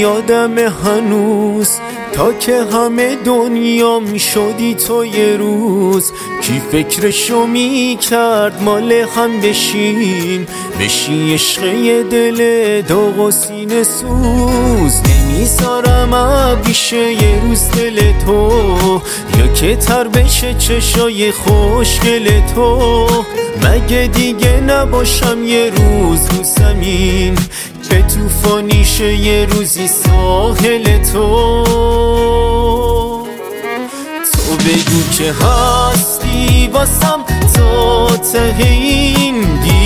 یادم هنوز تا که همه دنیام شدی تو یه روز. کی فکرشو میکرد مال هم بشیم، بشی عشق یه دل داغ و سینه سوز. نمیذارم ابریشه یه روز دل تو، یا که تر بشه چشای خوشگل تو. مگه دیگه نباشم یه روز رو زمین، به توفانی شه یه روزی ساحل تو. تو بگو که هستی واسم تا ته این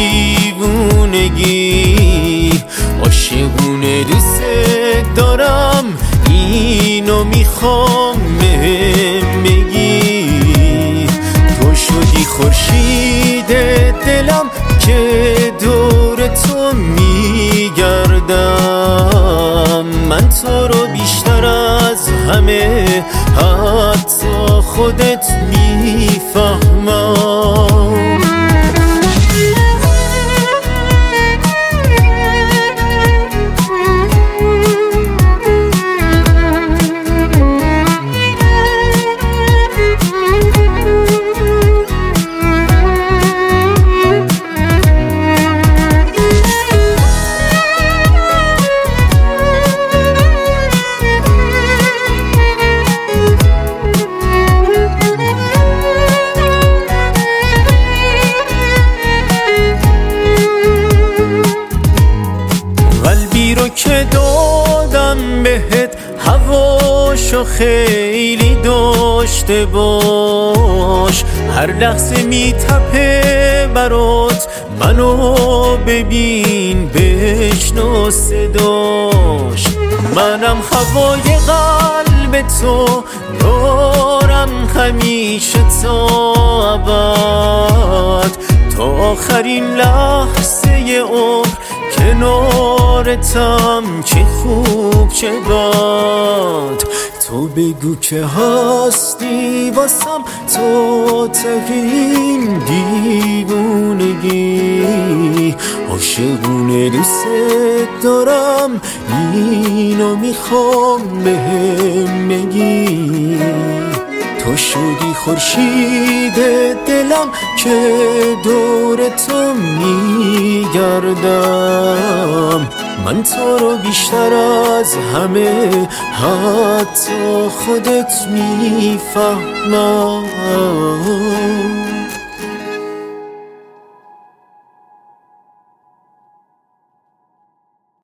دیوونگی، عاشقونه دوست دارم اینو میخوام بهم بگی. تو شدی خورشید دلم که دور تو میگردم. من تو رو بیشتر از همه حتی خودت میفهمم. رو که دادم بهت هواشو خیلی داشته باش. هر لحظه میتپه برات، منو ببین بشنو صداش. منم هوای قلب تو دارم همیشه تا ابد، تا آخرین لحظه عمر کنارتم. چه خوب چه بد، تو بگو که هستی واسم تا ته این دیوونگی. عاشقونه دوست دارم اینو میخوام بهم بگی. تو شدی خورشید دلم که دور تو میگردم. من تو رو بیشتر از همه حتی خودت میفهمم.